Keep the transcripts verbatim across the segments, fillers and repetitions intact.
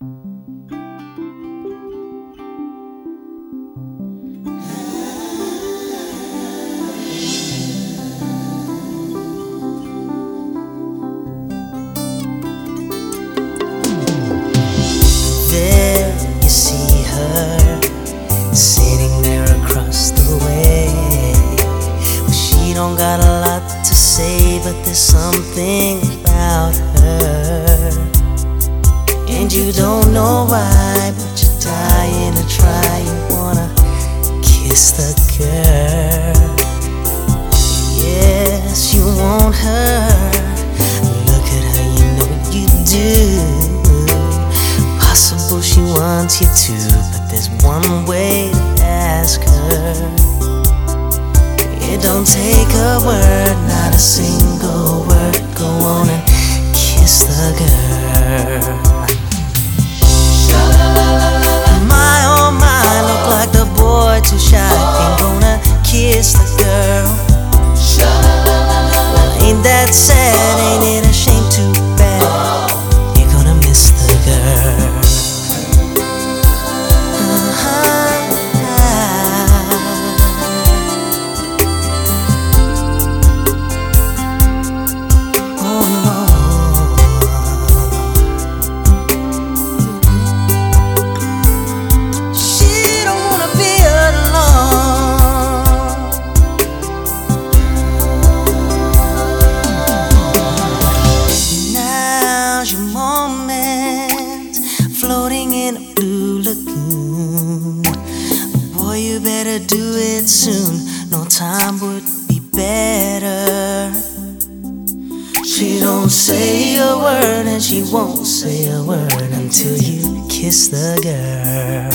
There you see her sitting there across the way. Well, she don't got a lot to say, but there's something about her, and you don't know why, but you're dying to try. You wanna kiss the girl. Yes, you want her. Look at her, you know you do. Possible she wants you to, but there's one way to ask her. It don't take a word, not a single word. Go on and kiss the girl. My oh my, look like the boy too shy, ain't gonna kiss the girl. Well, ain't that sad, ain't it a shame, too bad, you're gonna miss the girl. Floating in a blue lagoon. Boy, you better do it soon. No time would be better. She don't say a word, and she won't say a word until you kiss the girl.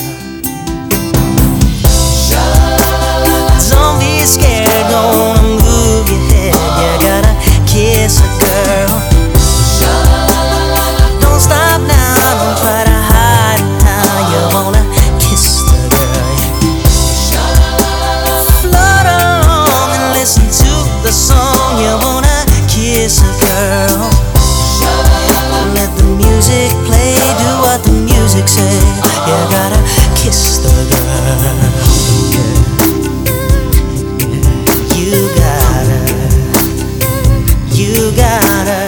Don't be scared, gonna move your head. You gotta kiss a girl. Don't stop now, don't try to hide it now. You wanna kiss the girl. Float along and listen to the song. You wanna kiss a girl. Let the music play, do what the music say. You gotta kiss the girl. Yeah. Yeah. You gotta, you gotta